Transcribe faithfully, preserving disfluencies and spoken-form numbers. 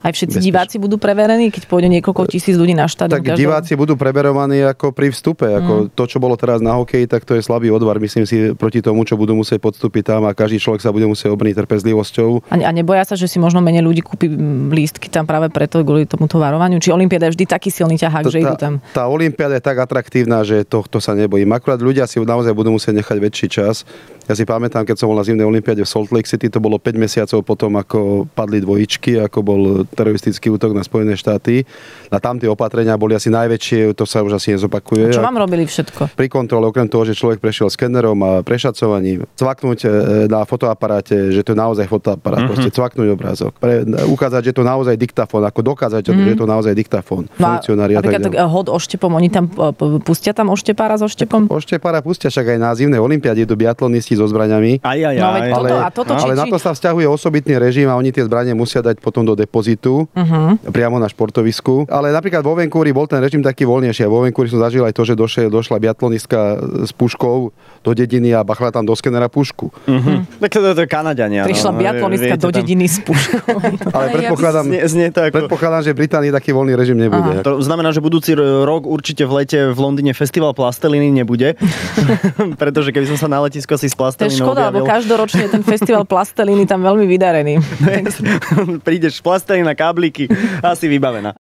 Aj všetci bezpečný. Diváci budú preverení, keď pôjde niekoľko tisíc ľudí na štadión? Tak každého... diváci budú preverovaní ako pri vstupe. Ako mm. to, čo bolo teraz na hokeji, tak to je slabý odvar, myslím si, proti tomu, čo budú musieť podstúpiť tam a každý človek sa bude musieť obrniť trpezlivosťou. A, a neboja sa, že si možno menej ľudí kúpi lístky tam práve preto kvôli tomuto varovaniu? Či olympiáda je vždy taký silný ťahák, to, že idú tam? Tá, tá olympiáda je tak atraktívna, že tohto sa nebojím. Akurát ľudia si naozaj budú musieť nechať väčší čas. Ja si pamätám, keď som bol na zimnej olympiáde v Salt Lake City, to bolo päť mesiacov potom, ako padli dvojičky, ako bol teroristický útok na Spojené štáty. A tam tie opatrenia boli asi najväčšie, to sa už asi nezopakuje. A čo vám robili všetko? Pri kontrole, okrem toho, že človek prešiel skenerom a prešacovaním, cvaknúť na fotoaparáte, že to je naozaj fotoaparát, mm-hmm. proste cvaknúť obrázok. Pre, ukázať, že to naozaj diktafón, ako dokázať, mm-hmm. že je to naozaj diktafón. No funkcionári a tak ďalej. Hod oštepom, oni tam pustia tam oštepára so oštepom? Oštepára pustia, však aj na zimnej olympiáde idú biatlonisti so zbraňami. Aj, aj, aj. No, ale, toto, a toto, ale či, na to sa vzťahuje osobitný režim a oni tie zbrane musia dať potom do depozitu, uh-huh. priamo na športovisku. Ale napríklad vo Vancouveri bol ten režim taký voľnejší. A vo Vancouveri som zažil aj to, že došla, došla biatlonistka s puškou do dediny a bachla tam do skenera pušku. Uh-huh. Tak to, to je Kanaďania. Prišla no, biatlonistka do dediny s puškou. Ale predpokladám, znie, znie to ako... predpokladám, že v Británii taký voľný režim nebude. Aha. To znamená, že budúci rok určite v lete v Londýne festival plasteliny nebude. Pretože keby som sa na letisku asi s plastelinou škoda, objavil. lebo každoročne ten festival plasteliny tam veľmi vydarený. Prídeš plastelina, kábliky, asi vybavená.